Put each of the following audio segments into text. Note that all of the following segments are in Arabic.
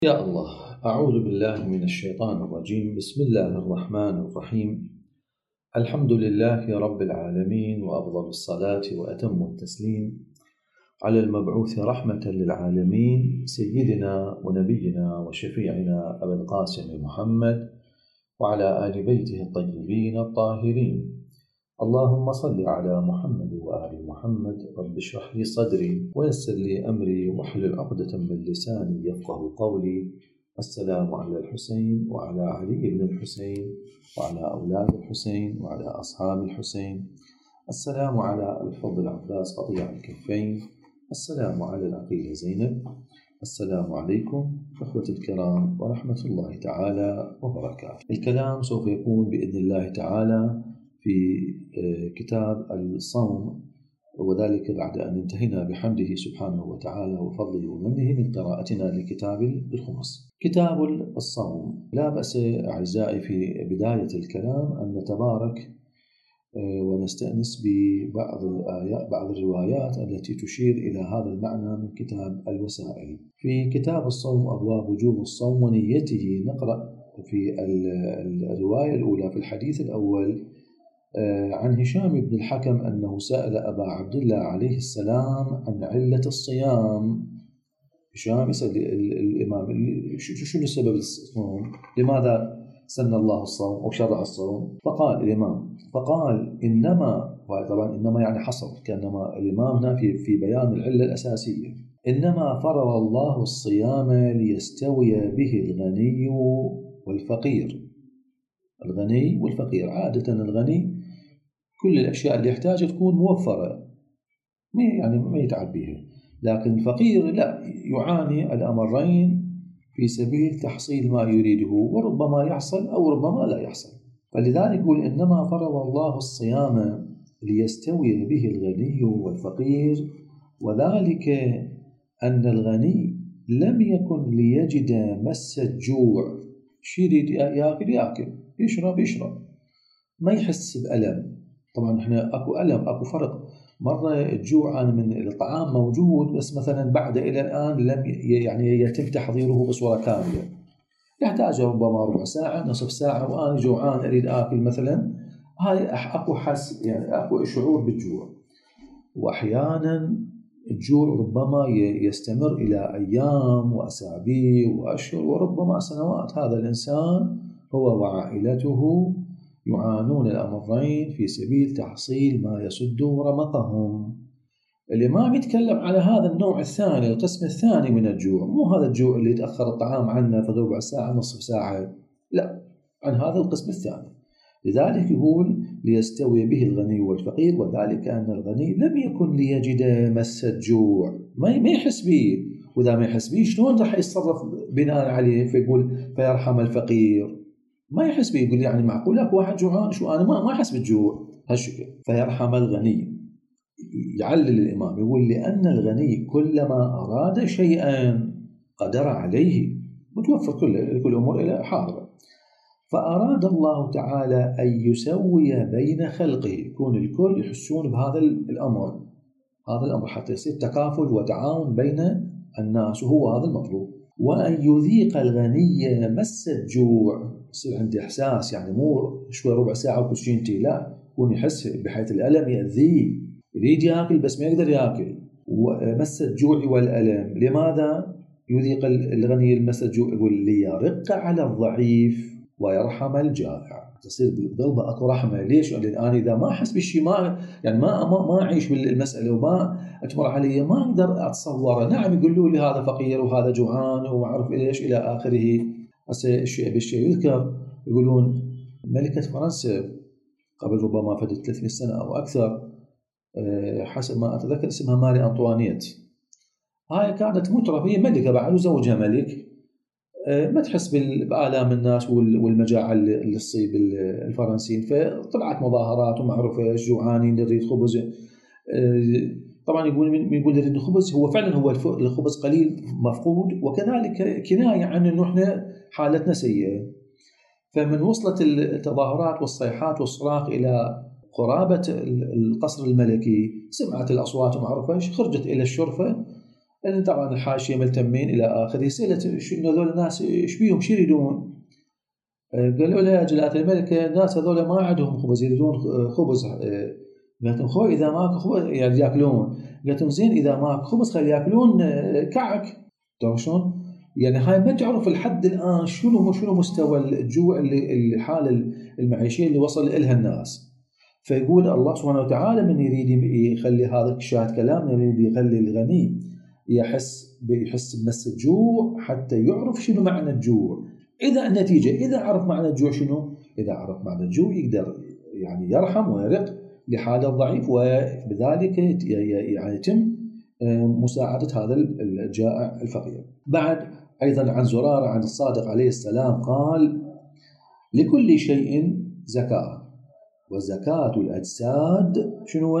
يا الله، أعوذ بالله من الشيطان الرجيم. بسم الله الرحمن الرحيم. الحمد لله رب العالمين، وأفضل الصلاة وأتم التسليم على المبعوث رحمة للعالمين سيدنا ونبينا وشفيعنا أبي القاسم محمد وعلى آل بيته الطيبين الطاهرين. اللهم صل على محمد وآل محمد. رب اشرح لي صدري ويسر لي أمري واحلل عقدة من لساني يفقه قولي. السلام على الحسين وعلى علي بن الحسين وعلى أولاد الحسين وعلى أصحاب الحسين. السلام على الفضل العباس قطيع الكفين. السلام على العقيلة زينب. السلام عليكم أخوة الكرام ورحمة الله تعالى وبركاته. الكلام سوف يكون بإذن الله تعالى في كتاب الصوم، وذلك بعد أن انتهينا بحمده سبحانه وتعالى وفضله ومنه من قراءتنا لكتاب الخمس. كتاب الصوم، لا بأس أعزائي في بداية الكلام أن نتبارك ونستأنس ببعض الآيات، بعض الروايات التي تشير إلى هذا المعنى من كتاب الوسائل. في كتاب الصوم أبواب وجوب الصوم ونيته، نقرأ في الرواية الأولى في الحديث الأول عن هشام بن الحكم أنه سأل أبا عبد الله عليه السلام عن علة الصيام. هشام يسأل الإمام شنو سبب الصوم، لماذا سن الله الصوم أو شرع الصوم؟ فقال الإمام إنما، طبعا إنما يعني حصر، كأنما الإمام هنا في بيان العلة الأساسية. إنما فرض الله الصيام ليستوي به الغني والفقير. الغني والفقير، عادة الغني كل الأشياء اللي يحتاجها تكون موفرة، يعني ما يتعب بها، لكن الفقير لا، يعاني الأمرين في سبيل تحصيل ما يريده، وربما يحصل أو ربما لا يحصل. فلذلك يقول إنما فرض الله الصيام ليستوي به الغني والفقير، وذلك أن الغني لم يكن ليجد مس الجوع، يريد يأكل يشرب، ما يحس بألم. طبعا احنا اكو ألم، اكو فرق. مرة الجوع من الطعام موجود، بس مثلا بعد إلى الآن لم يتم تحضيره بصورة كاملة، يحتاج ربما ربع ساعة نصف ساعة وأنا جوعان أريد آكل مثلا. هاي اكو حس، يعني اكو شعور بالجوع. وأحيانا الجوع ربما يستمر إلى أيام وأسابيع وأشهر وربما سنوات. هذا الإنسان هو وعائلته يعانون الأمرين في سبيل تحصيل ما يسد رمقهم. الإمام يتكلم على هذا النوع الثاني، القسم الثاني من الجوع، مو هذا الجوع اللي يتأخر الطعام عنه في ربع ساعة نصف ساعة، لا، عن هذا القسم الثاني. لذلك يقول ليستوي به الغني والفقير، وذلك أن الغني لم يكن ليجد مس الجوع، ما يحس به، وإذا ما يحس به شلون راح يتصرف بناء عليه؟ فيقول فيرحم الفقير، ما يحس به، يقول يعني معقول اكو واحد جوعان، شو انا ما احس بالجوع هالشكل. فيرحم الغني. يعلل الامام يقول لان الغني كلما اراد شيئا قدر عليه، متوفر كل امور الى حاضره. فاراد الله تعالى ان يسوي بين خلقه، يكون الكل يحسون بهذا الامر، هذا الامر حتى يصير تكافل وتعاون بين الناس، وهو هذا المطلوب. وأن يذيق الغني مس الجوع، يصير عنده إحساس، يعني مو شوي ربع ساعة وكشينتي، لا، يكون يحس بحيث الألم يأذيه، يريد يأكل بس ما يقدر يأكل. ومس الجوع والألم، لماذا يذيق الغني المس الجوع؟ يقول ليرق على الضعيف ويرحم الجائع، تصير بقلبه اكو رحمه. ليش؟ لان انا اذا ما احس بالشيء، ما يعني ما اعيش بالمساله وما تمر علي، ما اقدر اتصوره. نعم يقولوا لي هذا فقير وهذا جوعان وما اعرف ليش الى اخره. هسه الشيء بالشيء يذكر، يقولون ملكه فرنسا قبل ربما 300 سنه او اكثر، حسب ما اتذكر اسمها ماري أنطوانيت. هاي كانت مترفة، هي ملكه بعد وزوجها ملك، ما تحس بآلام الناس والمجاعة اللي تصيب الفرنسيين. فطلعت مظاهرات وما أعرف ايش، جوعانين نريد خبز. طبعا يقول نريد خبز، هو فعلا هو الخبز قليل مفقود، وكذلك كناية عن انه احنا حالتنا سيئة. فمن وصلت التظاهرات والصيحات والصراخ الى قرابة القصر الملكي، سمعت الأصوات وما أعرف ايش، خرجت إلى الشرفة لأن طبعا الحاشية ملتمين إلى آخره. سألت شنو هذول الناس إيش بيهم شو يريدون؟ قالوا له يا جلالة الملك الناس هذول ما عندهم خبز، يريدون خبز. قالت لهم خو إذا ماكو خبز يعني ياكلون. قالت لهم زين إذا ماكو خبز خلي ياكلون كعك. تعرف شلون؟ يعني هاي ما تعرف لحد الآن شنو مستوى الجوع اللي الحالة المعيشية اللي وصل إلها الناس. فيقول الله سبحانه وتعالى من يريد يخلي هذا شاهد كلامنا، يريد يخلي الغني يحس بمس الجوع حتى يعرف شنو معنى الجوع. إذا النتيجة إذا عرف معنى الجوع شنو؟ إذا عرف معنى الجوع يقدر يعني يرحم ويرق لحاله الضعيف، وبذلك يعني يتم مساعدة هذا الجائع الفقير. بعد أيضا عن زرارة عن الصادق عليه السلام قال: لكل شيء زكاة، وزكاة الأجساد شنو؟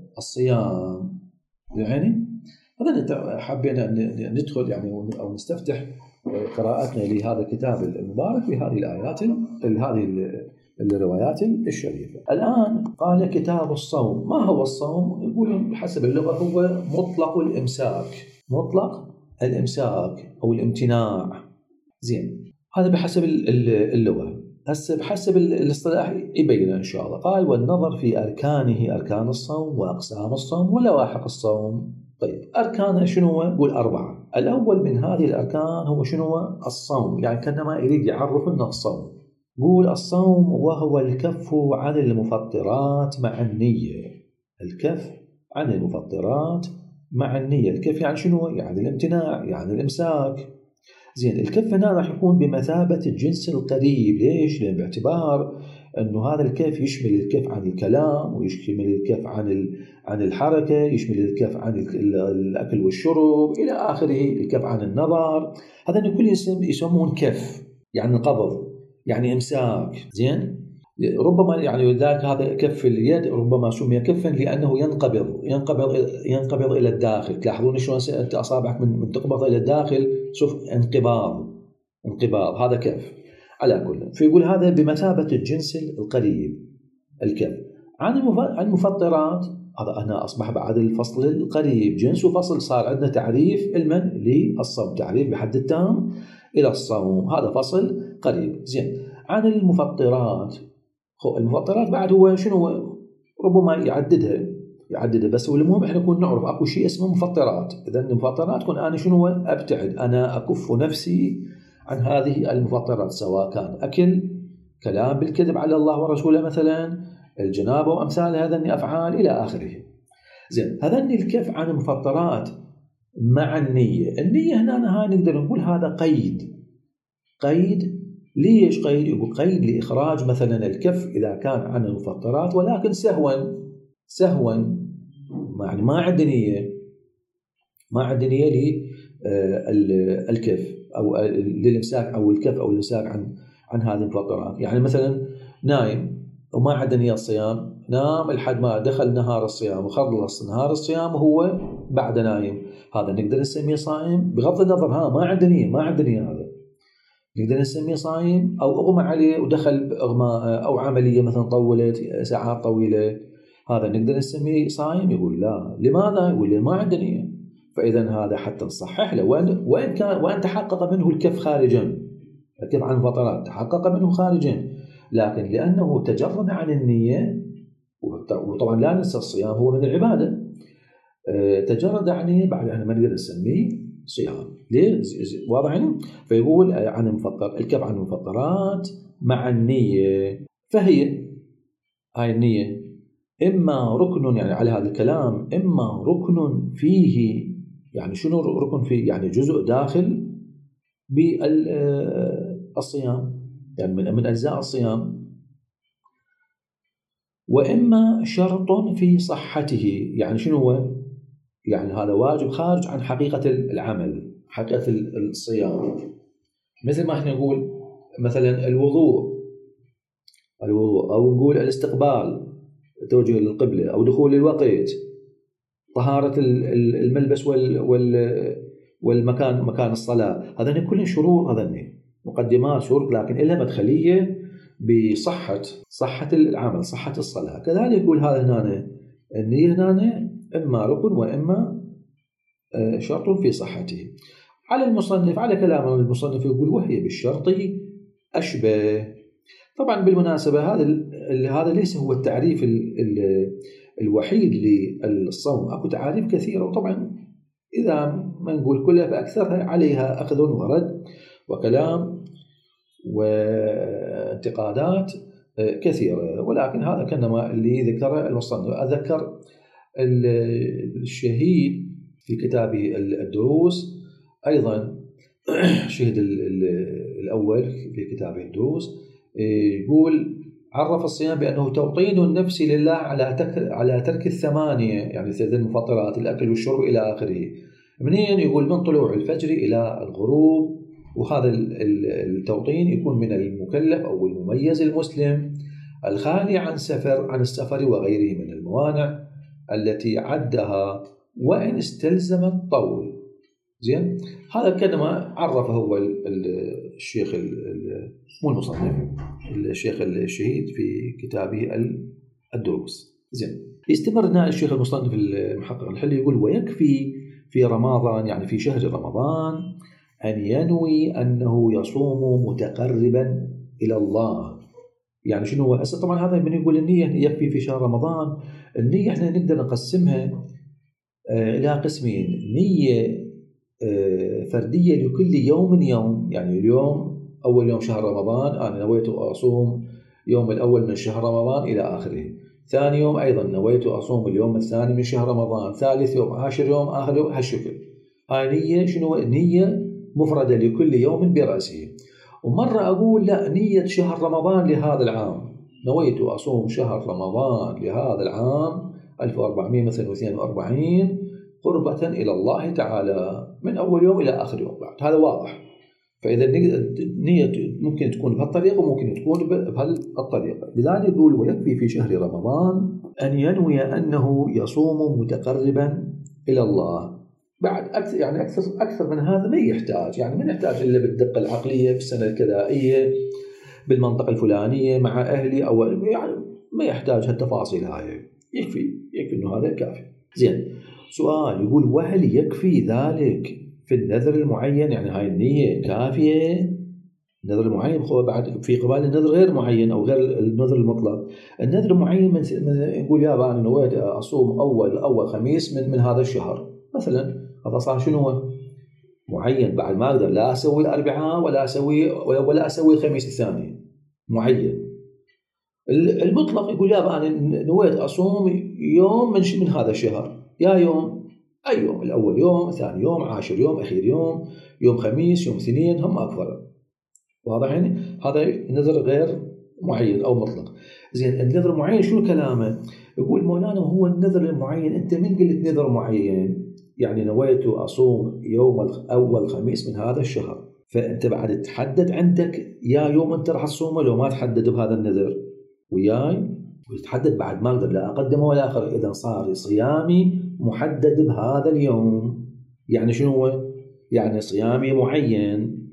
الصيام. يعني هذا حبينا أن ندخل يعني أو نستفتح قراءتنا لهذا الكتاب المبارك بهذه الآيات هذه الروايات الشريفة. الآن قال كتاب الصوم. ما هو الصوم؟ يقول حسب اللغة هو مطلق الإمساك، مطلق الإمساك أو الامتناع. زين، هذا بحسب اللغة. هسه بحسب الاصطلاح يبين إن شاء الله. قال: والنظر في أركانه، أركان الصوم وأقسام الصوم ولواحق الصوم. طيب أركانه شنو هو؟ يقول 4. الأول من هذه الأركان هو شنو هو؟ الصوم. يعني كأنما يريد يعرف لنا الصوم. يقول الصوم وهو الكف عن المفطرات مع النية. الكف عن المفطرات مع النية. الكف يعني شنو؟ يعني الامتناع، يعني الإمساك. زين، الكف هنا راح يكون بمثابة الجنس القريب. ليش؟ لأن باعتبار أنه هذا الكف يشمل الكف عن الكلام، ويشمل الكف عن الحركة، يشمل الكف عن الأكل والشرب إلى آخره، الكف عن النظر. هذا كل يسمون كف، يعني قبض، يعني إمساك. زين، ربما يعني ذاك هذا كف اليد ربما سمي كفا لأنه ينقبض إلى الداخل. تلاحظون شلون أنت أصابعك من تقبض إلى الداخل، شوف انقباض، هذا كف على كل. فيقول هذا بمثابة الجنس القريب الكف. عن المفطرات، هذا هنا أصبح بعد الفصل القريب جنس وفصل. صار عندنا تعريف للصوم، تعريف بحد التام إلى الصوم، هذا فصل قريب. زين، عن المفطرات. المفطرات بعد هو شنو؟ ربما يعددها بس المهم احنا نكون نعرف اكو شيء اسمه مفطرات. اذا المفطرات كن انا شنو؟ ابتعد، انا اكف نفسي عن هذه المفطرات، سواء كان اكل، كلام بالكذب على الله ورسوله مثلا، الجنابه وامثال هذا افعال الى اخره. زين، هذا الكف عن المفطرات مع النيه. النيه هنا هاي نقدر نقول هذا قيد. ليش قيد؟ يقول قيد لإخراج مثلا الكف إذا كان عن المفطرات ولكن سهوا، يعني ما عندي نية للكف أو للإمساك أو الكف أو الإمساك عن هذه المفطرات. يعني مثلا نايم وما عنده نية الصيام، نام لحد ما دخل نهار الصيام وخلص نهار الصيام وهو بعد نايم، هذا نقدر نسميه صائم بغض النظر ما عنده نية هذا نقدر نسميه صايم. أو أغمى عليه ودخل بإغماء أو عملية مثلا طولت ساعات طويلة، هذا نقدر نسميه صايم. يقول لا. لماذا؟ يقول لي ما عنده نية. فإذا هذا حتى نصحح له وإن تحقق منه الكف خارجا، الكف عن فترات تحقق منه خارجا، لكن لأنه تجرد عن النية، وطبعا لا ننسى الصيام هو من العبادة، تجرد عنه بعد احنا ما نقدر نسميه صيام. ليه؟ واضح يعني؟ فيقول عن المفطر، الكف عن المفطرات مع النية. فهي هاي النية إما ركن، يعني على هذا الكلام، إما ركن فيه، يعني شنو ركن فيه؟ يعني جزء داخل بالصيام، يعني من أجزاء الصيام. وإما شرط في صحته، يعني شنو هو؟ يعني هذا واجب خارج عن حقيقة العمل، حقيقة الصيام. مثل ما احنا نقول مثلا الوضوء أو نقول الاستقبال، توجه للقبلة، أو دخول الوقت، طهارة الملبس والمكان، مكان الصلاة. هذين كلهم شروط، هذين مقدمات شروط، لكن إلها مدخلية بصحة العمل، صحة الصلاة. كذلك يقول هذا هنا النية هنا إما ركن وإما شرط في صحته. على المصنف، على كلام المصنف، يقول وهي بالشرط أشبه. طبعا بالمناسبة هذا ليس هو التعريف الوحيد للصوم، أكو تعاريف كثيرة، وطبعا إذا ما نقول كلها فأكثرها عليها أخذ ورد وكلام وانتقادات كثيرة، ولكن هذا كانما اللي ذكره المصنف. أذكر الشهيد في كتابه الدروس أيضا الشهيد الأول في كتابه الدروس يقول عرف الصيام بأنه توطين النفس لله على ترك الثمانية، يعني ثلاث المفطرات، الأكل والشرب إلى آخره. منين؟ يقول من طلوع الفجر إلى الغروب. وهذا التوطين يكون من المكلف أو المميز المسلم الخالي عن السفر وغيره من الموانع التي عدها وإن استلزم الطول. زين، هذا كلمة عرفه هو الشيخ مو المصنف، الشيخ الشهيد في كتابه الدروس. زين، يستمر هنا الشيخ المصنف المحقق الحلي يقول ويكفي في رمضان، يعني في شهر رمضان، أن ينوي أنه يصوم متقربا إلى الله. يعني شنو هو؟ طبعا هذا من يقول النية يكفي في شهر رمضان. النية احنا نقدر نقسمها إلى قسمين: نية فردية لكل يوم، يعني اليوم أول يوم شهر رمضان أنا نويت أصوم يوم الأول من شهر رمضان إلى آخره. ثاني يوم أيضا نويت أصوم اليوم الثاني من شهر رمضان. ثالث يوم، عاشر يوم، آخر يوم، هالشكل. هاي نية شنو؟ نية مفردة لكل يوم برأسه. ومرة أقول لا، نية شهر رمضان لهذا العام، نويت أصوم شهر رمضان لهذا العام 1442 قربة إلى الله تعالى من أول يوم إلى آخر يوم بعد. هذا واضح. فإذا النية ممكن تكون بهالطريقة وممكن تكون بهالطريقة. لذلك يقول ويكفي في شهر رمضان أن ينوي أنه يصوم متقربا إلى الله. بعد أكثر، يعني أكثر من هذا ما يحتاج، يعني ما نحتاج إلا بالدقة العقلية في السنة الكذائية بالمنطقة الفلانية مع أهلي، أو يعني ما يحتاج هالتفاصيل هاي. يكفي إنه هذا كافي. زين، سؤال يقول وهل يكفي ذلك في النذر المعين؟ يعني هاي النية كافية؟ النذر المعين بعد في قبال النذر غير معين أو غير النذر المطلق. النذر المعين من يقول يا أنا نويت أصوم أول خميس من هذا الشهر مثلا، هذا صار شنو؟ معين. بعد ما أقدر لا أسوي الأربعاء ولا أسوي الخميس الثاني، معين. المطلق يقول يا أنا نويت أصوم يوم من هذا الشهر، يا يوم أي يوم، الأول يوم، ثاني يوم، عاشر يوم، أخير يوم خميس، يوم اثنين، هم أكثر. واضح؟ يعني هذا نذر غير معين أو مطلق. زين، النذر معين شو كلامه؟ يقول مولانا هو النذر المعين، أنت من قلت نذر معين؟ يعني نويت أصوم يوم أول خميس من هذا الشهر، فأنت بعد تحدد عندك يا يوم أنت راح تصومه، لو ما تحدد بهذا النذر وياي وتحدد بعد ما أقدر لا أقدمه ولا أخر، إذا صار صيامي محدد بهذا اليوم. يعني شنو هو؟ يعني صيامي معين.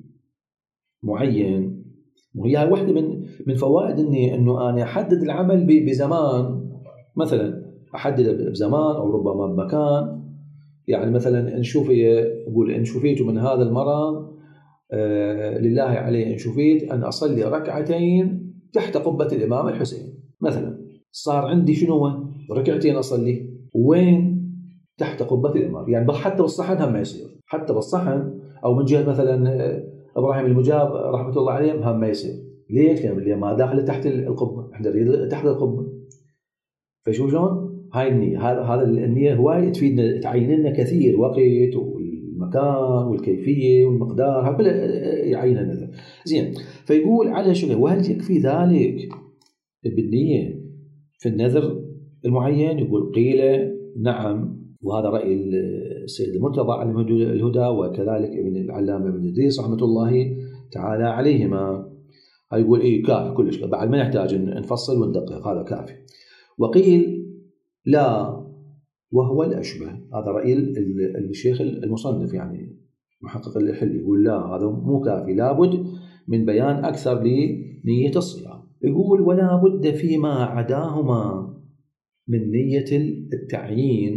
وهي واحدة من فوائد إنه أنا أحدد العمل بزمان. مثلا أحدد بزمان أو ربما بمكان. يعني مثلا إن شفيت من هذا المرض لله عليه إن شفيت أن أصلي ركعتين تحت قبة الإمام الحسين مثلا. صار عندي شنو؟ ركعتين أصلي وين؟ تحت قبة الإمام. يعني حتى بالصحن هم ما يصير، حتى بالصحن أو من جهة مثلا إبراهيم المجاب رحمة الله عليه هم ما يصير. ليش؟ لأن ما داخل تحت القبة، احنا نريد تحت القبة. فشو شلون؟ هاي النية، هذا النية هواي تفيدنا، تعين لنا كثير وقت والمكان والكيفية والمقدار، كله يعين لنا. زين، فيقول على شنو؟ وهل يكفي ذلك بالنية في النذر المعين؟ يقول قيل نعم، وهذا رأي السيد المرتضى عليه الهدى وكذلك ابن العلامة ابن إدريس رحمة الله تعالى عليهما. يقول إيه كافي كلش، بعد ما نحتاج نفصل وندقق، هذا كافي. وقيل لا وهو الأشبه، هذا رأي الشيخ المصنف يعني محقق الحلي، يقول لا هذا مو كافي، لابد من بيان أكثر لنية الصيام. يقول ولا بد فيما عداهما من نية التعيين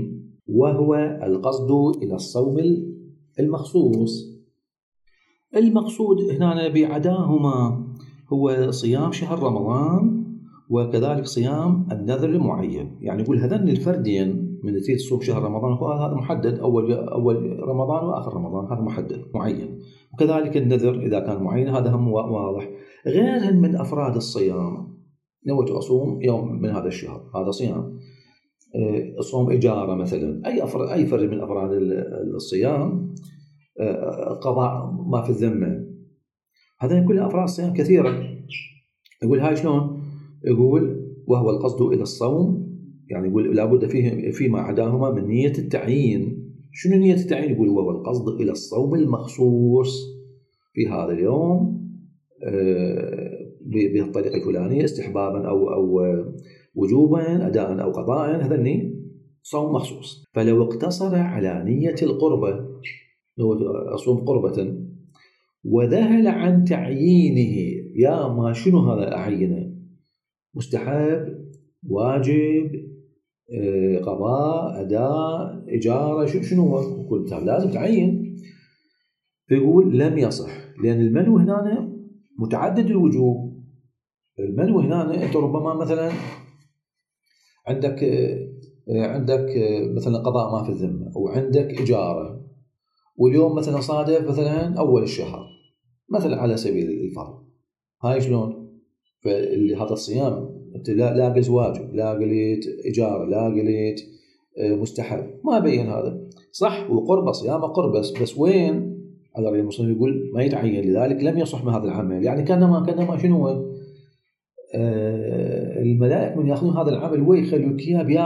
وهو القصد إلى الصوم المخصوص. المقصود هنا بعداهما هو صيام شهر رمضان وكذلك صيام النذر المعين. يعني يقول هذين الفردين من تريد تصوم شهر رمضان هذا محدد، أول رمضان وآخر رمضان، هذا محدد معين. وكذلك النذر إذا كان معين هذا هم واضح. غيرهن من أفراد الصيام، نويت أصوم يوم من هذا الشهر، هذا صيام. صوم إجارة مثلا، أي فرد من أفراد الصيام. قضاء ما في الذمة، هذا كلها أفراد الصيام كثيرة. يقول هاي شلون؟ يقول وهو القصد إلى الصوم، يعني يقول لابد فيما عداهما من نية التعيين. شنو نية التعيين؟ يقول وهو القصد إلى الصوم المخصوص في هذا اليوم بالطريقة الفلانية، استحبابا أو وجوبا، أداء أو قضاء، هذا صوم مخصوص. فلو اقتصر على نية القربة، لو أصوم قربة، وذهل عن تعيينه، يا ما شنو هذا أعينه، مستحب، واجب، قضاء، أداء، إجارة، شنو هو كل لازم تعين. فيقول لم يصح، لأن المنو هنا متعدد الوجوب. المنو هنا أنت ربما مثلا عندك مثلا قضاء ما في الذمة، وعندك إجارة، واليوم مثلا صادف مثلا أول الشهر مثلا على سبيل الفرض، هاي شلون؟ فهذا الصيام أنت لا قلت واجب، لا قلت إجارة، لا قلت مستحب، ما بين هذا صح. وقربة صيامه قربة، بس وين؟ على رأي المصنف يقول ما يتعين، لذلك لم يصح من هذا العمل. يعني كانما شنو الملائكة من يأخذون هذا العمل ويخلوك إياه بيا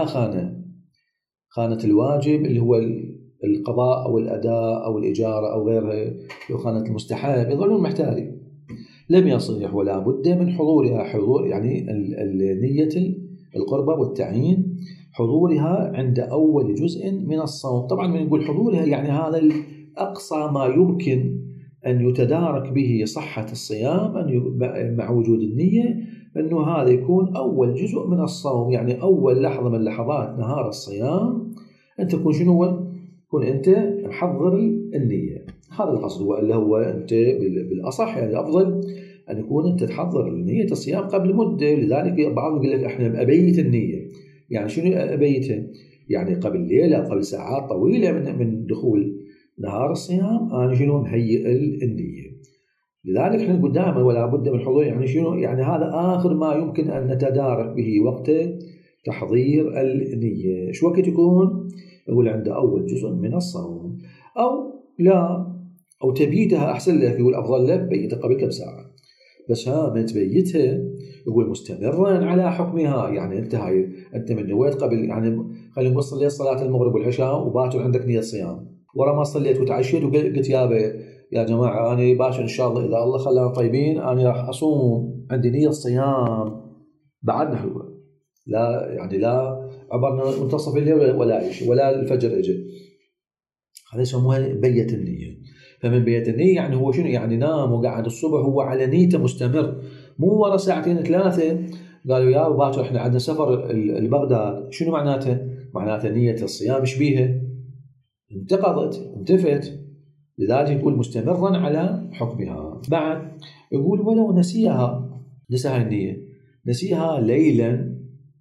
خانة الواجب اللي هو القضاء أو الأداء أو الإجارة أو غيرها، لو خانة المستحب يظلون محتارين. لم يصح ولا بد من حضورها، حضور يعني نية القربة والتعيين، حضورها عند أول جزء من الصوم. طبعا من يقول حضورها يعني هذا الأقصى ما يمكن أن يتدارك به صحة الصيام مع وجود النية، أنه هذا يكون أول جزء من الصوم، يعني أول لحظة من لحظات نهار الصيام أنت تكون شنو؟ تكون أنت محضر النية. هذا القصد، وإلا هو أنت بالأصح يعني أفضل أن يكون أنت تحضر نية الصيام قبل مدة. لذلك بعضهم يقول لك إحنا أبيت النية. يعني شنو أبيتها؟ يعني قبل ليلة، قبل ساعات طويلة من دخول نهار الصيام أنا شنو مهيئ النية. لذلك احنا نقول دائما ولا بد من حضور، يعني شنو؟ يعني هذا آخر ما يمكن أن نتدارك به وقت تحضير النية. شو وقت يكون؟ يقول عند أول جزء من الصوم، أو لا، أو تبيتها أحسن لك، يقول أفضل لك بيتها قبل كم ساعة. بس ما تبيتها يقول مستمرا على حكمها. يعني أنت من نويت قبل، يعني خلينا نقول صليت صلاة المغرب والعشاء وباكر عندك نية صيام، ورا ما صليت وتعشيت وقلت يا جماعة أنا باكر إن شاء الله إذا الله خلانا طيبين أنا راح أصوم، عندي نية صيام، بعدنا حلوة، لا يعني لا عبرنا منتصف الليل ولا شيء ولا الفجر اجى، هذا يسموها بيت النية. فمن بيت النية يعني هو شنو؟ يعني نام وقعد الصبح هو على نيته مستمر، مو ورا ساعتين ثلاثة قالوا يا باكر احنا عندنا سفر لبغداد. شنو معناته؟ معناته نية الصيام ايش بيها؟ انتقضت، انتفت. لذلك يقول مستمرا على حكمها. بعد يقول ولو نسيها، نسى هاي النية، نسيها ليلا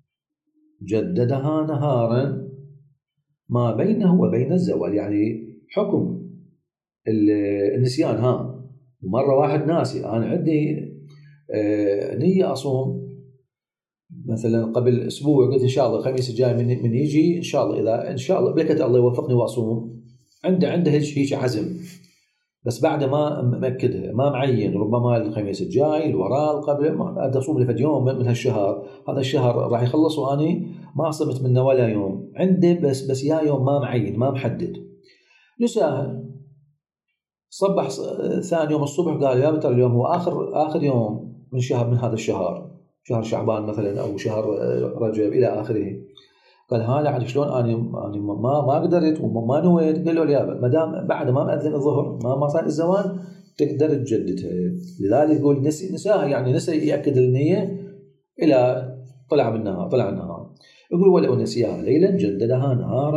جددها نهارا ما بينه وبين الزوال. يعني حكم النسيان، مرة واحد ناسي أنا عندي نية أصوم مثلا قبل أسبوع، قلت إن شاء الله الخميس الجاي من يجي إن شاء الله، إذا إن شاء الله بركة الله يوفقني وأصوم، عنده هيك عزم، بس بعد ما مأكدها ما معين، ربما الخميس الجاي الوراء قبل ما أصوم لفد يوم من هالشهر، هذا الشهر راح يخلص وأني ما صمت منه ولا يوم عنده، بس يا يوم ما معين ما محدد. نساها، صبح ثاني يوم الصبح قال يا بتر اليوم هو آخر يوم من هذا الشهر، شهر شعبان مثلا أو شهر رجب إلى آخره. قال لا عاد شلون أنا ما قدرت وما نويت. قال له يا ما دام بعد ما مأذن الظهر ما صار الزوال تقدر تجددها. لذلك يقول نساها، يعني نسى يأكد النية إلى طلع النهار. يقول ولو نسيها ليلا جددها نهارا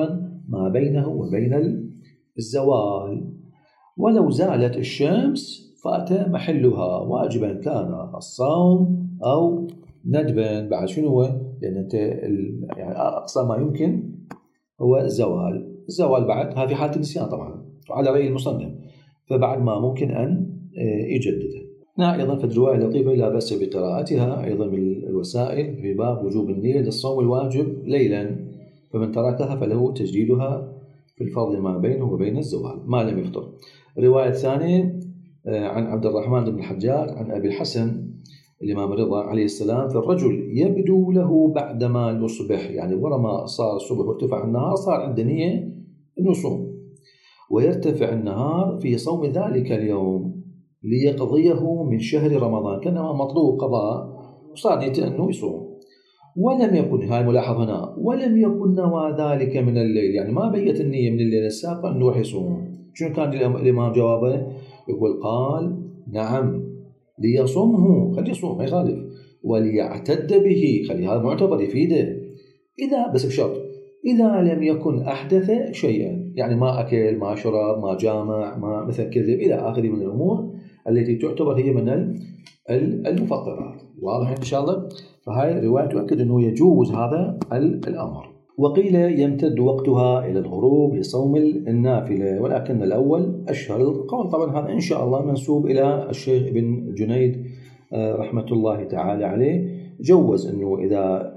ما بينه وبين الزوال. ولو زالت الشمس فأتى محلها واجبا كان الصوم أو ندبا. بعد شنو هو؟ لأن أنت يعني أقصى ما يمكن هو الزوال بعد هذه حالة النسيان طبعا وعلى رأي المصنف، فبعد ما ممكن أن يجددها. أيضا في الرواية اللطيفة لا بأس بقراءتها أيضا من الوسائل في باب وجوب النية للصوم الواجب ليلا، فمن تركها فله تجديدها في الفرض ما بينه وبين الزوال ما لم يفطر. الرواية الثانية عن عبد الرحمن بن الحجاج عن أبي الحسن الإمام الرضا عليه السلام في الرجل يبدو له بعدما يصبح، يعني ورما صار الصبح وارتفع النهار صار عنده نية أنه يصوم، ويرتفع النهار في صوم ذلك اليوم ليقضيه من شهر رمضان، كان مطلوب قضاء وصار نيته أنه يصوم. ولم يكن، هاي ملاحظ هنا، ولم يكن نوى ذلك من الليل، يعني ما بيت النية من الليل السابق أنه يروح يصوم. شنو كان الإمام جوابه؟ يقول قال نعم ليصومه، خليه يصوم ما يخالف، وليعتد به، خليه هذا معتبر يفيده، إذا بس بشرط إذا لم يكن أحدث شيئا، يعني ما أكل ما شرب ما جامع ما مثل كذب إلى آخره من الأمور التي تعتبر هي من المفطرات. واضح إن شاء الله؟ فهاي رواية تؤكد أنه يجوز هذا الأمر. وقيل يمتد وقتها إلى الغروب لصوم النافلة، ولكن الأول أشهر القول. طبعا هذا إن شاء الله منسوب إلى الشيخ ابن جنيد رحمة الله تعالى عليه، جوز أنه إذا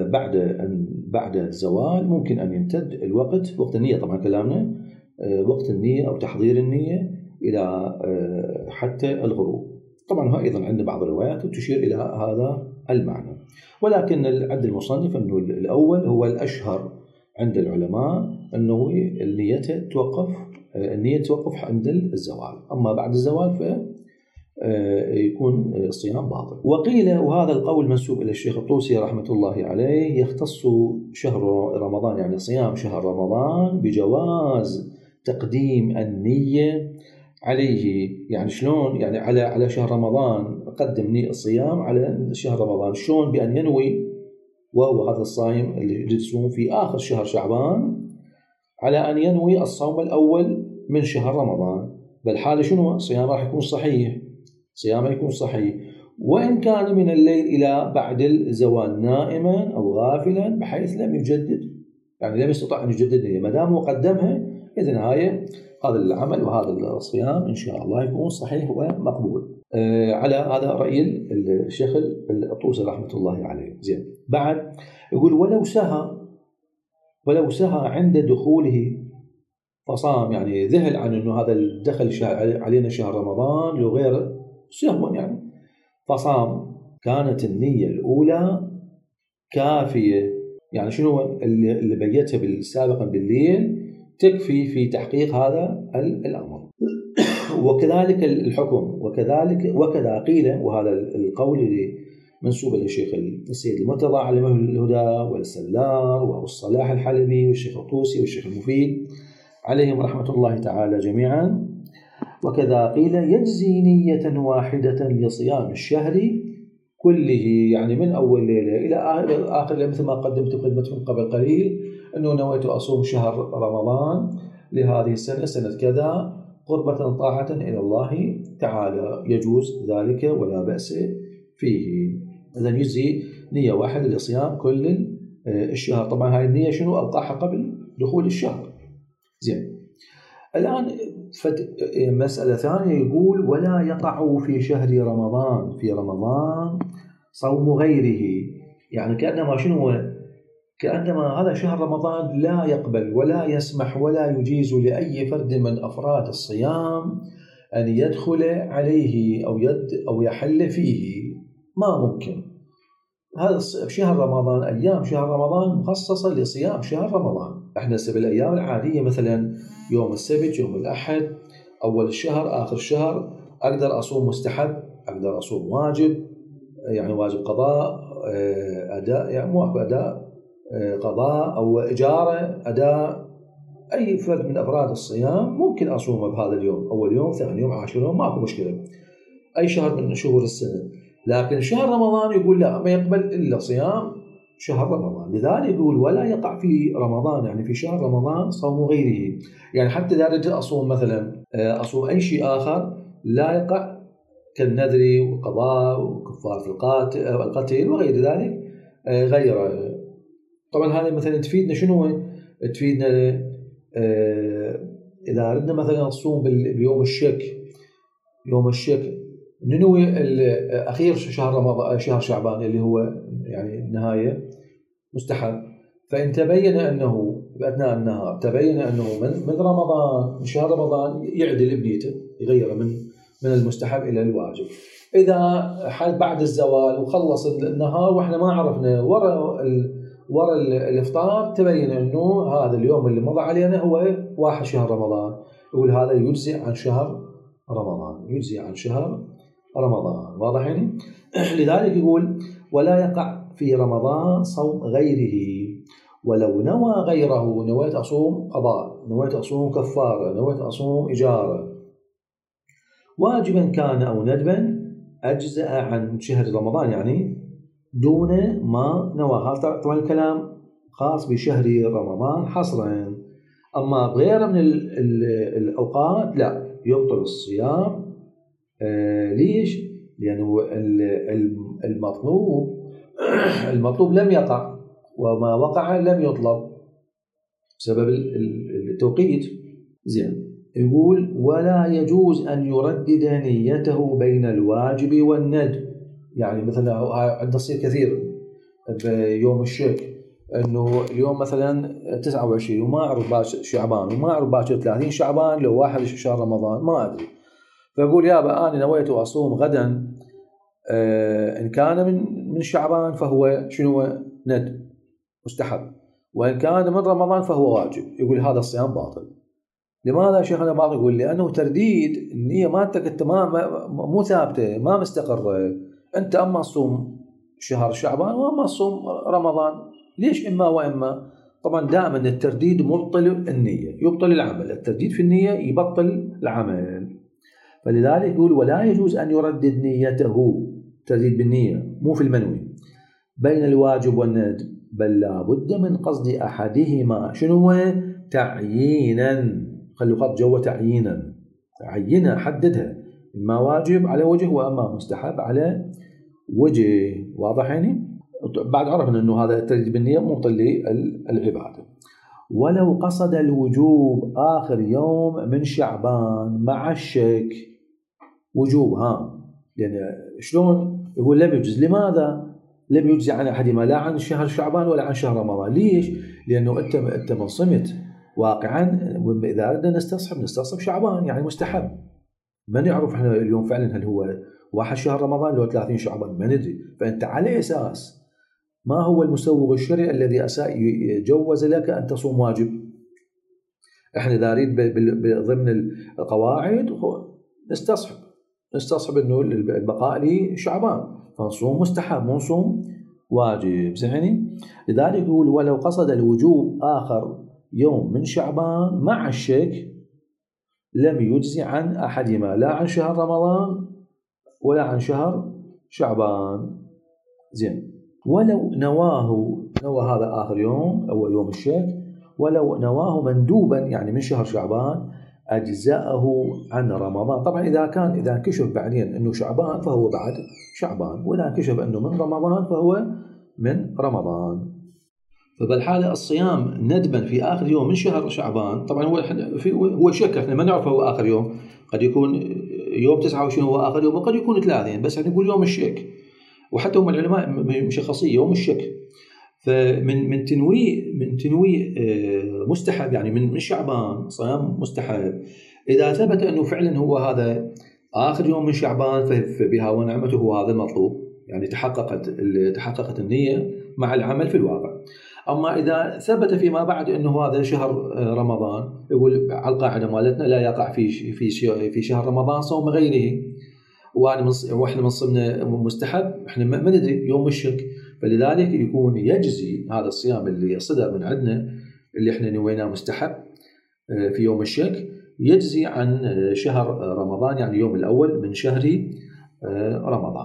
بعد الزوال ممكن أن يمتد الوقت، وقت النية طبعا كلامنا، وقت النية أو تحضير النية إلى حتى الغروب. طبعا أيضا عندنا بعض الروايات تشير إلى هذا المعنى، ولكن عند المصنف أنه الأول هو الأشهر عند العلماء، أنه النية توقف عند الزوال، أما بعد الزوال فيكون الصيام باطل. وقيل، وهذا القول منسوب إلى الشيخ الطوسي رحمة الله عليه، يختص شهر رمضان يعني صيام شهر رمضان بجواز تقديم النية عليه. يعني شلون؟ يعني على شهر رمضان قدم الصيام على شهر رمضان، شلون؟ بأن ينوي، وهو هذا الصائم اللي يصوم في آخر شهر شعبان، على أن ينوي الصوم الأول من شهر رمضان. بالحالة شنو؟ صيام راح يكون صحيح، صيامه يكون صحيح، وإن كان من الليل إلى بعد الزوال نائما أو غافلا بحيث لم يجدد، يعني لم يستطع أن يجدد ما دام قدمها، إذن هذا العمل وهذا الصيام إن شاء الله يكون صحيح ومقبول. على هذا رأي الشيخ الطوسي رحمة الله عليه. زين، بعد يقول ولو سهى عند دخوله فصام، يعني ذهل عن أنه هذا دخل علينا شهر رمضان لغير سهوا يعني فصام، كانت النية الأولى كافية. يعني شنو اللي بيتها سابقا بالليل تكفي في تحقيق هذا الأمر. وكذلك الحكم، وكذا قيل، وهذا القول اللي منسوب للشيخ السيد المرتضى علمه الهدى والسلار وأبو الصلاح الحلبي والشيخ الطوسي والشيخ المفيد عليهم رحمة الله تعالى جميعا. وكذا قيل يجزي نية واحدة لصيام الشهر كله، يعني من أول ليلة إلى آخر ليلة، مثل ما قدمت خدمتكم قبل قليل أنه نويت أصوم شهر رمضان لهذه السنة، سنة كذا، قربة طاعة إلى الله تعالى، يجوز ذلك ولا بأس فيه. إذن يجزي نية واحدة لصيام كل الشهر. طبعا هاي النية شنو؟ أوقعها قبل دخول الشهر. زين، الآن مسألة ثانية يقول ولا يقع في شهر رمضان في رمضان صوم غيره، يعني كأنما شنو؟ كأنما هذا شهر رمضان لا يقبل ولا يسمح ولا يجيز لأي فرد من أفراد الصيام أن يدخل عليه أو يحل فيه، ما ممكن. هذا شهر رمضان، أيام شهر رمضان مخصصة لصيام شهر رمضان. احنا بالأيام العادية مثلا يوم السبت، يوم الأحد، أول الشهر، آخر الشهر، أقدر أصوم مستحب، أقدر أصوم واجب، يعني واجب قضاء، أداء، يعني مو أداء، قضاء أو إجارة أداء. أي فرد من أفراد الصيام ممكن أصومه بهذا اليوم، أول يوم، ثاني يوم، عاشر يوم، ماكو مشكلة، أي شهر من شهور السنة. لكن شهر رمضان يقول لا، ما يقبل إلا صيام شهر رمضان. لذلك يقول ولا يقع في رمضان، يعني في شهر رمضان، صوم غيره. يعني حتى إذا رجل أصوم مثلا أصوم أي شيء آخر لا يقع، كالنذر والقضاء وكفارة القتل وغير ذلك غيره. طبعا هذا مثلا تفيدنا شنو؟ تفيدنا إذا أردنا مثلا نصوم بيوم الشك، يوم الشك ننوي أخير شهر رمضان، شهر شعبان اللي هو يعني النهاية، مستحب. فإن تبين أنه بأثناء النهار تبين أنه من رمضان، من شهر رمضان، يعدل بنيته، يغير من المستحب إلى الواجب. إذا حال بعد الزوال وخلص النهار وإحنا ما عرفنا ورا الإفطار تبين أنه هذا اليوم اللي مضى علينا هو 1 شهر رمضان، يقول هذا يجزئ عن شهر رمضان، يجزئ عن شهر رمضان. واضح يعني؟ لذلك يقول ولا يقع في رمضان صوم غيره، ولو نوى غيره، نويت أصوم قضاء، نويت أصوم كفارة، نويت أصوم إجارة، واجبا كان أو ندبا، أجزأ عن شهر رمضان، يعني دون ما نوى. هذا طبعا الكلام خاص بشهر رمضان حصرا، أما غير من الأوقات لا يبطل الصيام. ليش؟ لأنه المطلوب لم يقع، وما وقع لم يطلب بسبب التوقيت. زين. يقول ولا يجوز أن يردد نيته بين الواجب والندب. يعني مثلا عندنا تصير كثير بيوم الشك، انه اليوم مثلا 29 وما اعرف باكر شعبان وما اعرف باكر 30 شعبان لو 1 شهر رمضان ما ادري، فيقول يابا انا نويت اصوم غدا، ان كان من شعبان فهو شنو؟ ند مستحب، وان كان من رمضان فهو واجب. يقول هذا الصيام باطل. لماذا شيخنا باطل؟ يقول لانه ترديد النيه مالتك انت مو ثابته، ما مستقره. انت اما تصوم شهر شعبان واما تصوم رمضان، ليش اما واما؟ طبعا دائما الترديد مبطل النيه، يبطل العمل. الترديد في النيه يبطل العمل. فلذلك يقول ولا يجوز ان يردد نيته، ترديد بالنيه مو في المنوي، بين الواجب والندب، بل لا بد من قصد احدهما. شنو هو؟ تعيينا. خلوا خط جوا تعيينا، عينها حددها، اما واجب على وجه واما مستحب على وجه. واضح يعني؟ بعد عرفنا انه هذا الترديد بالنيه مبطل للعباده. ولو قصد الوجوب آخر يوم من شعبان مع الشك، وجوب يعني شلون؟ يقول لم يجوز. لماذا؟ لم يجوز عن أحدهما، لا عن شهر شعبان ولا عن شهر رمضان. ليش؟ لأنه أنت من صمت واقعا. إذا أردنا نستصحب شعبان، يعني مستحب. ما نعرف احنا اليوم فعلا هل هو 1 شهر رمضان لو 30 شعبان، ما ندري. فأنت على أساس ما هو المسوغ الشرعي الذي جوز لك أن تصوم واجب؟ احنا إذا نريد ضمن القواعد نستصحب انه البقاء لي شعبان، فنصوم مستحب مو نصوم واجب. زين. لذلك يقول ولو قصد الوجوب آخر يوم من شعبان مع الشك لم يجزي عن أحدهما، لا عن شهر رمضان ولا عن شهر شعبان. زين. ولو نوى هذا آخر يوم أو يوم الشك، ولو نواه مندوبا يعني من شهر شعبان أجزاءه عن رمضان. طبعا إذا انكشف بعدين أنه شعبان فهو بعد شعبان، وإذا انكشف أنه من رمضان فهو من رمضان. فبالحالة الصيام ندبا في آخر يوم من شهر شعبان، طبعا هو شك، احنا ما نعرف هو آخر يوم، قد يكون يوم 29 هو آخر يوم، وقد يكون 30، بس احنا نقول يوم الشك. وحتى هم العلماء مشخصين يوم الشك. فمن تنويه مستحب، يعني من شعبان صيام مستحب. إذا ثبت أنه فعلا هو هذا آخر يوم من شعبان فبها ونعمته، هو هذا المطلوب، يعني تحققت النية مع العمل في الواقع. أما إذا ثبت فيما بعد أنه هذا شهر رمضان، يقول على القاعدة مالتنا لا يقع في شهر رمضان صوم غيره، واحنا من صمنا مستحب، احنا ما ندري يوم الشك. فلذلك يكون يجزي هذا الصيام اللي صدر من عندنا اللي احنا نويناه مستحب في يوم الشك، يجزي عن شهر رمضان، يعني يوم الأول من شهر رمضان.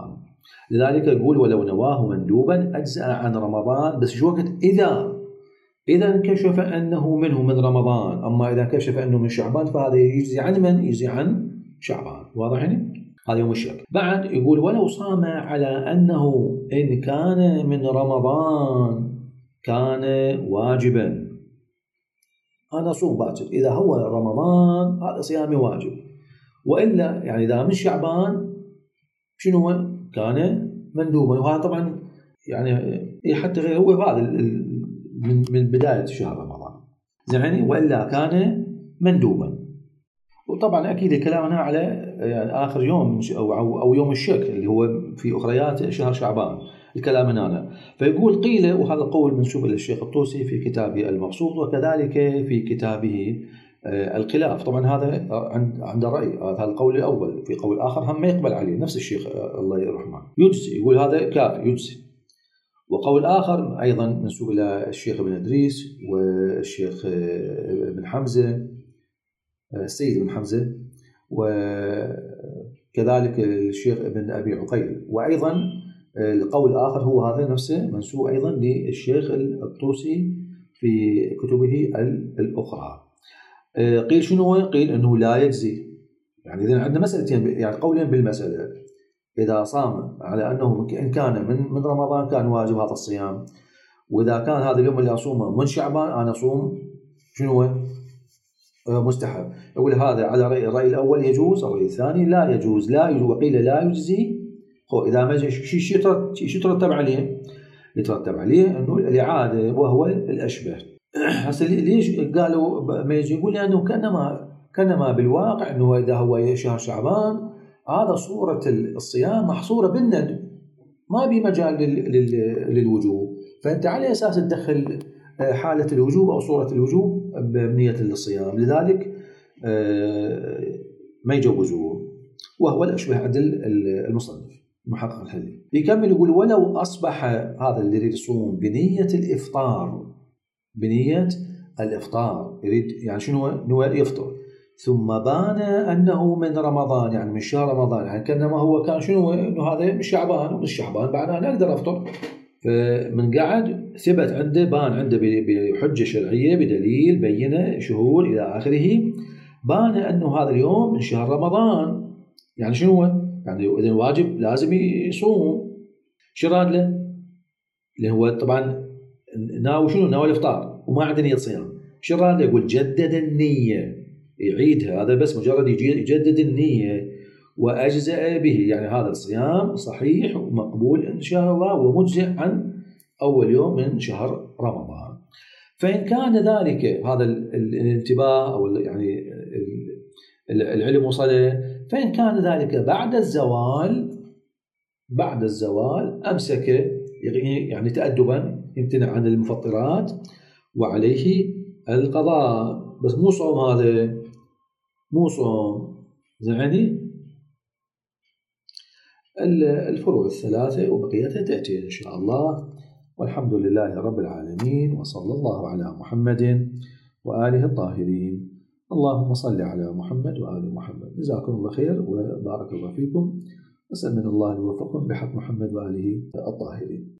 لذلك يقول ولو نواه مندوبا أجزأ عن رمضان، بس شو وقت إذا انكشف أنه منه من رمضان. أما إذا كشف أنه من شعبان فهذا يجزي عن من؟ يجزي عن شعبان. واضح هنا؟ هذا يوم الشك. بعد يقول ولو صام على أنه إن كان من رمضان كان واجبا. أنا أصوم باكر إذا هو رمضان هذا صيامي واجب، وإلا يعني إذا من شعبان شنو هو؟ كان مندوبا. وهذا طبعا يعني حتى غير هو هذا من بداية شهر رمضان زين، وإلا كان مندوبا. وطبعا أكيد الكلام هنا على يعني آخر يوم أو يوم الشك اللي هو في أخريات شهر شعبان الكلام هنا. فيقول قيل، وهذا قول منسوب إلى الشيخ الطوسي في كتابه المقصود، وكذلك في كتابه الخلاف. طبعا هذا عند رأي، هذا القول الأول. في قول آخر هم ما يقبل عليه نفس الشيخ الله يرحمه يجزي، يقول هذا كافي يجزي. وقول آخر أيضا منسوب إلى الشيخ ابن إدريس والشيخ ابن حمزة السيد بن حمزة، وكذلك الشيخ ابن أبي عقيل. وأيضا القول الآخر هو هذا نفسه منسوب أيضا للشيخ الطوسي في كتبه الأخرى. قيل شنو؟ قيل أنه لا يجزي. يعني إذن عندنا مسألتين، يعني قولين بالمسألة. إذا صام على أنه إن كان من رمضان كان واجب هذا الصيام، وإذا كان هذا اليوم اللي أصومه من شعبان أنا أصوم شنو؟ مستحب. يقول هذا على الرأي الأول يجوز، الرأي الثاني لا يجوز. وقيل لا يجزي. إذا ما شو يترتب عليه؟ يترتب عليه أنه الإعادة وهو الأشبه. هسه ليش قالوا ما يجي؟ يقول لأنه كانما بالواقع أنه إذا هو شهر شعبان هذا صورة الصيام محصورة بالندب، ما بي مجال للوجوب، فأنت على أساس تدخل حالة الوجوب أو صورة الوجوب بنية الصيام، لذلك ما يجوزوه، وهو الأشبه عند المصنف محقق الحلي. يكمل يقول ولو أصبح هذا اللي يريد يصوم بنية الإفطار يريد يعني شنو؟ نوى يفطر، ثم بان أنه من رمضان، يعني من شهر رمضان، يعني كأنما هو كان شنو؟ إنه هذا من شعبان، ومن شعبان بعد أنا أقدر أفطر. فمن قعد ثبت عنده، بان عنده بحجة شرعية بدليل بينة شهور إلى آخره، بان أنه هذا اليوم من شهر رمضان. يعني شنو؟ يعني إذا واجب لازم يصوم. شراد له اللي هو طبعا ناوي شنو؟ ناوي الإفطار وما عنده نية صيام. شراد له يقول جدد النية، يعيدها، هذا بس مجرد يجدد النية وأجزأ به، يعني هذا الصيام صحيح ومقبول إن شاء الله ومجزئ عن أول يوم من شهر رمضان. فإن كان ذلك هذا الانتباه أو يعني العلم وصله، فإن كان ذلك بعد الزوال أمسك، يعني تأدبا يمتنع عن المفطرات وعليه القضاء. بس مو صوم، هذا مو صوم. يعني الفروع الثلاثة وبقيتها تأتي إن شاء الله. والحمد لله رب العالمين، وصلى الله على محمد وآله الطاهرين. اللهم صل على محمد وآل محمد. جزاكم الله خير وبارك الله فيكم. أسأل من الله أن يوفقكم بحق محمد وآله الطاهرين.